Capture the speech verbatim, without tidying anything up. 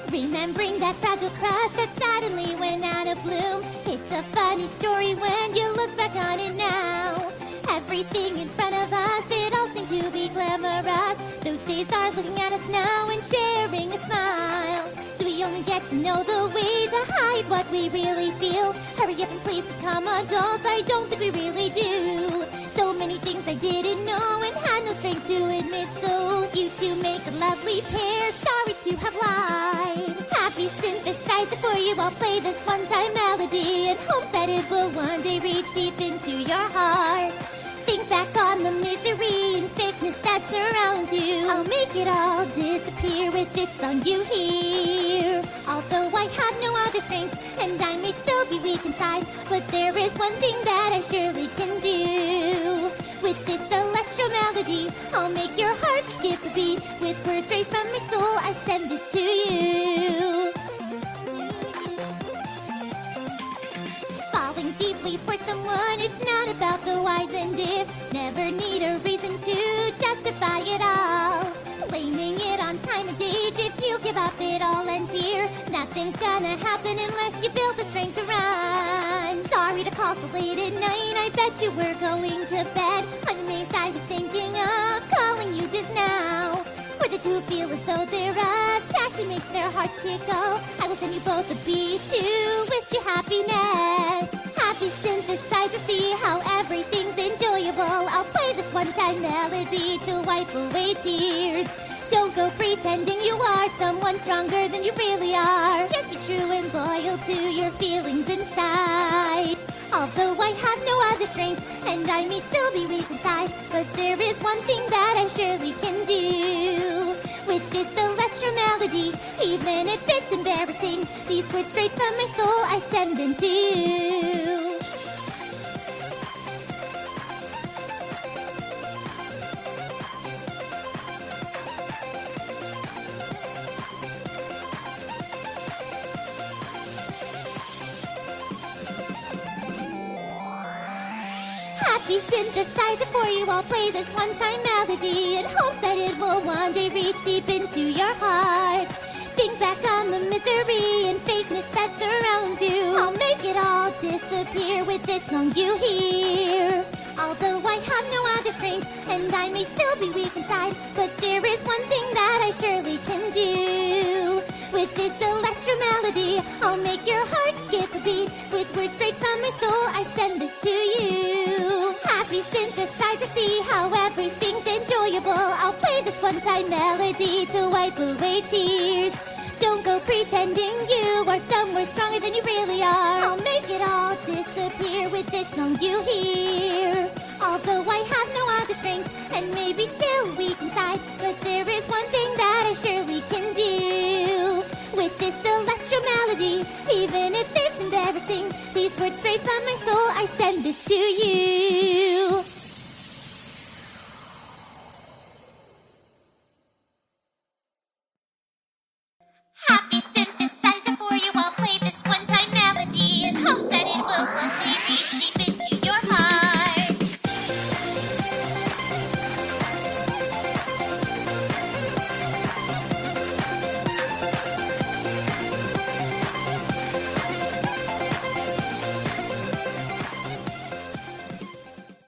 Remembering that fragile crush that suddenly went out of bloom. It's a funny story when you look back on it now. Everything in front of us, it all seemed to be glamorous. Those days are looking at us now and sharing a smile. Do we only get to know the way to hide what we really feel? Hurry up and please become adults, I don't think we really do. So many things I didn't know and had no strength to admit. So you two make a lovely pair, sorry to have lied. Happy synthesizer for you, I'll play this one-time melody in hopes that it will one day reach deep into your heart. Think back on the misery and fakeness that surrounds you. I'll make it all disappear with this song you hear. Although I have no other strength and I may still be weak inside, but there is one thing that I surely can do. With this electro melody, I'll make your heart skip a beat. With words straight from my soul, I send this to you. Falling deeply for someone, it's not about the whys and ifs. Never need a reason to justify it all. Blaming it on time and age, if you give up it all ends here. Nothing's gonna happen unless you build the strength to run. Sorry to call so late at night, I bet you were going to bed. I'm amazed I was thinking of calling you just now. For the two feel as though their attraction makes their hearts tickle. I will send you both a beat to wish you happiness. Happy synthesizer, see how everything's enjoyable. I'll play this one-time melody to wipe away tears. Don't go pretending you are someone stronger than you really are. Just be true and loyal to your feelings inside. Although I have no other strength and I may still be weak inside, but there is one thing that I surely can do. With this electro melody, even if it's embarrassing, these words straight from my soul, I send them to you. Happy synthesizer for you, I'll play this one-time melody in hopes that it will one day reach deep into your heart. Think back on the misery and fakeness that surrounds you. I'll make it all disappear with this song you hear. Although I have no other strength and I may still be weak inside, but there is one thing that I surely can do. With this electro melody, I'll make your heart skip a beat. With words straight from my soul, I send this to you. Happy synthesizer, see how everything's enjoyable. I'll play this one-time melody to wipe away tears. Don't go pretending you are somewhere stronger than you really are. I'll make it all disappear with this song you hear. Although I have no other strength and maybe still weak inside, but there is one thing that I surely can do. With this electro melody, even if it's embarrassing, these words straight from my soul, I send this to you.